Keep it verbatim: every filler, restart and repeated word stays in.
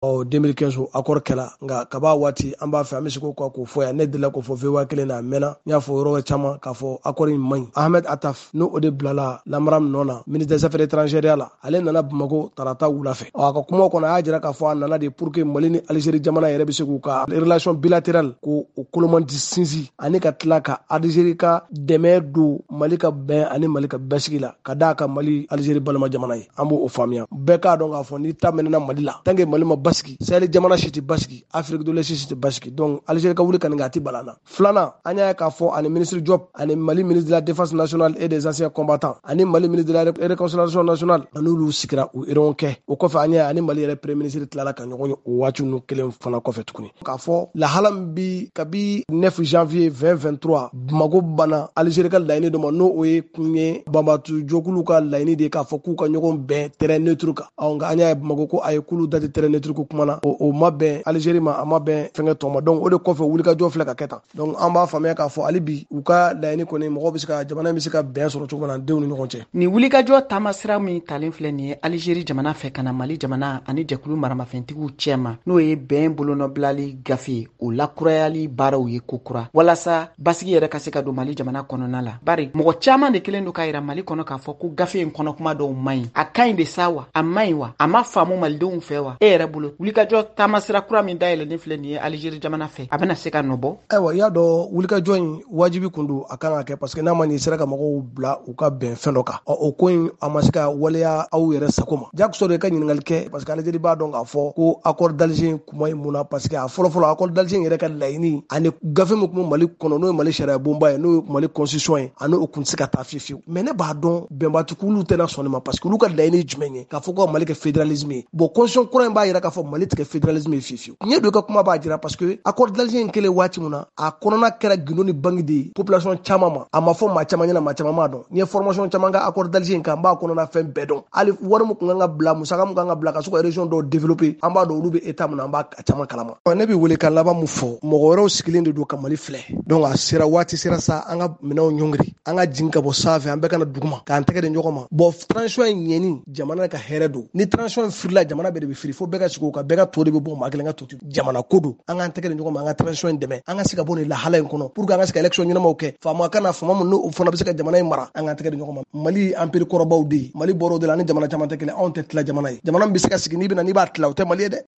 ɔ deux mille quinze accord kɛla nka kaba waati an b'a fɛ an bɛ se k'o kɔ k'o fɔ yan ne delila k'o fɔ V O A kelen na a mɛnna n y'a fɔ yɔrɔ caman k'a fɔ accord in man ɲi. Ahmed Attaf n'o o de bilala lamara min nɔ na ministre des affaires étrangères la ale nana Bamako tarata wula fɛ. Ɔ a ka kuma kɔnɔ a y'a jira k'a fɔ a nana de pour que Mali ni Algérie jamana yɛrɛ bɛ se k'u ka relation bilatérale k'o kolomandi sinsin ani ka tila ka Algérie ka dɛmɛ don Mali ka bɛn ani Mali ka bɛsigi la ka d'a ka Mali Algérie balima jamana ye. An b'o faamuya. Bɛɛ k'a dɔn k'a fɔ ni ta mɛnna Mali la tant que Mali ma basigi Sahel jamana si tɛ basigi Afrique de l'Est si tɛ basigi donc Algérie ka wuli ka nin k'a ti balana. Filanan an y'a ye k'a fɔ ani ministre Diop ani Mali ministre de la défense nationale et des anciens combattants ani Mali ministre de la réconciliation nationale an'olu sigira u réunion kɛ. O kɔfɛ an y'a ye ani Mali yɛrɛ premier ministre tilala ka ɲɔgɔn ye o waati ninnu kelen fana kɔfɛ tuguni. K'a fɔ lahala min bi kabi neuf janvier vingt vingt-trois Bamako banna Algérie ka laɲini dɔ ma n'o o ye kun ye Banbatu jokulu ka laɲini de k'a fɔ k'u ka ɲɔgɔn bɛn terrain neutre kan. Ɔ nka an y'a ye Bamako ko a ye k'olu da tɛ terrain neutre ko kuma na o, o ma bɛn Algérie ma a ma bɛn fɛnkɛ tɔ ma donc o de kɔfɛ wulikajɔ filɛ ka kɛ tan. Donc an b'a faamuya k'a fɔ hali bi u ka laɲini kɔni mɔgɔ bɛ se ka jamana bɛ se ka bɛn sɔrɔ cogo min na denw ni ɲɔgɔn cɛ. Ni wulikajɔ taama sira min talen filɛ nin ye Algérie jamana fɛ ka na Mali jamana ani jɛkulu maramafɛntigiw cɛ ma n'o ye bɛn bolonɔbilali gafe o lakurayali baaraw ye kokura walasa basigi yɛrɛ ka se ka don Mali jamana kɔnɔna la. Bari mɔgɔ caman de kelen don ka yira Mali kɔnɔ k'a fɔ ko gafe in kɔnɔ kuma dɔw man ɲi. A ka ɲi de sa wa? A man ɲi wa? A ma faamu malidenw fɛ wa? E yɛrɛ bolo wulikajɔ taama sira kura min dayɛlɛnnen filɛ nin ye Algérie jamana fɛ a bɛna se ka nɔbɔ? Ayiwa i y'a dɔn wulikajɔ in wajibi kun don a kan ka kɛ parce que n'a ma ɲi sera ka mɔgɔw bila u ka bɛn fɛn dɔ kan. Ɔ o ko in a ma se ka waleya aw yɛrɛ sago ma. Jackson de ka ɲininkali kɛ parce que Algérie b'a dɔn k'a fɔ ko accord d'Alger kuma in mun na parce que a fɔlɔfɔlɔ accord d'Alger yɛrɛ ka laɲini ani gafe min kun bɛ Mali kɔnɔ n'o ye Mali sariya bonba ye n'o ye Mali constitution ye a n'o kun tɛ se ka taa fiyewu fiyewu. Mais ne b'a dɔn bɛnbatigiw tɛna sɔn nin ma parce que olu ka laɲini ye jumɛn ye k'a fɔ ko Mali kɛ fédéralisme ye. Bon constitution kura in b'a jira k'a fɔ Mali tɛ kɛ fédéralisme ye fiyewu fiyewu. Ɲɛ don ka kuma b'a jira parce que accord d'Alger in kɛlen waati mun na a kɔnɔna kɛra gindo ni bangi de ye population caman ma. A ma fɔ maa caman ɲɛna maa caman m'a dɔn. N'i ye formation caman kɛ accord d'Alger in kan n b'a kɔnɔna fɛn bɛɛ dɔn. Hali wari min kun kan ka bila musaka min kan ka bila ka se ka région dɔw développer an b'a dɔn olu bɛ état min na an b'a caman kalama. Ne bɛ wele ka laban mun fɔ mɔgɔ wɛrɛw sigilen de don ka Mali filɛ donc a sera waati sera sa an ka minɛnw ɲɔngiri an ka jigin ka bɔ sanfɛ an bɛɛ kana duguma k'an tɛgɛ di ɲɔgɔn ma. Bon transition in ɲɛni jamana ka hɛrɛ don ni transition in firila jamana bɛɛ de bɛ firi fo bɛɛ ka sigi o kan bɛɛ ka to de bɛ bɔ maa kelen ka to jamana ko don an k'an tɛgɛ di ɲɔgɔn ma an ka transition in dɛmɛ an ka se ka bɔ nin lahala in kɔnɔ pour que an ka se ka élection ɲɛnamaw kɛ faama kana faama mun n'o fana bɛ se ka jamana in mara an k'an tɛgɛ di ɲɔgɔn ma. Mali empire kɔrɔbaw de ye Mali bɔr'o de la ani jamana caman tɛ kelen anw tɛ tila jamana ye jamana min bɛ se ka sigi n'i bɛna n'i b'a tila o tɛ Mali ye dɛ.